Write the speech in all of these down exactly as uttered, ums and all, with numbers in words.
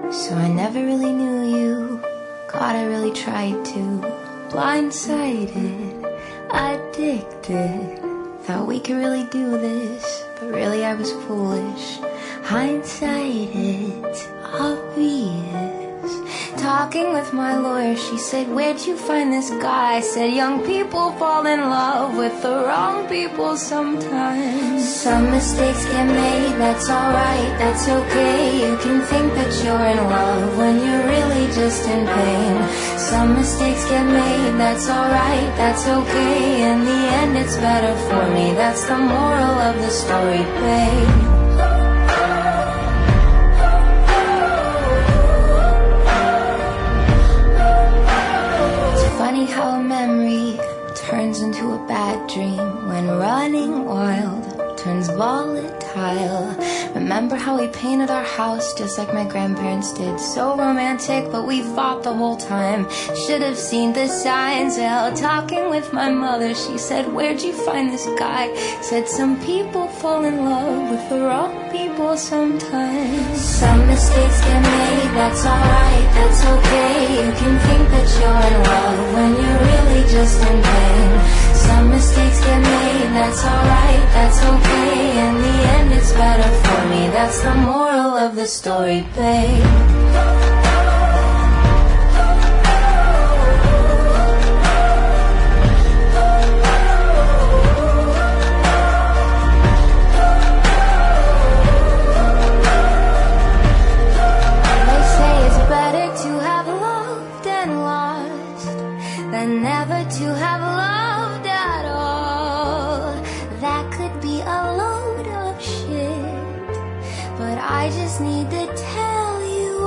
So I never really knew you. God, I really tried to. Blindsided, addicted. Thought we could really do this, but really I was foolish. Hindsight, it's obvious. Talking with my lawyer, she said, where'd you find this guy? I said, young people fall in love with the wrong people sometimes. Some mistakes get made, that's alright, that's okay. You can think that you're in love when you're really just in pain. Some mistakes get made, that's alright, that's okay. In the end it's better for me, that's the moral of the story, babe. Funny how a memory turns into a bad dream when running wild turns volatile. Remember how we painted our house just like my grandparents did? So romantic, but we fought the whole time. Should have seen the signs. Well, talking with my mother, she said, where'd you find this guy? Said some people fall in love with the wrong people sometimes. Some mistakes get made, that's alright, that's okay. You can think that you're in love when you're really just in pain. Some mistakes get made, that's alright, that's okay. In the end it's better for me, that's the moral of the story, babe. Never to have loved at all. That could be a load of shit, but I just need to tell you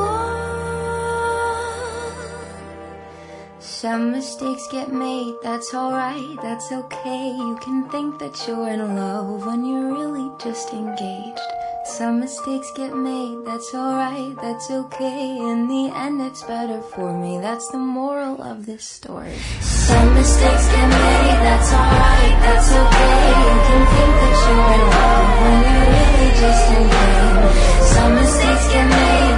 all. Some mistakes get made, that's alright, that's okay. You can think that you're in love when you're really just engaged. Some mistakes get made, that's alright, that's okay. In the end it's better for me, that's the moral of this story. Some mistakes get made, that's alright, that's okay. You can think that you're in love when you're really just in pain. Some mistakes get made,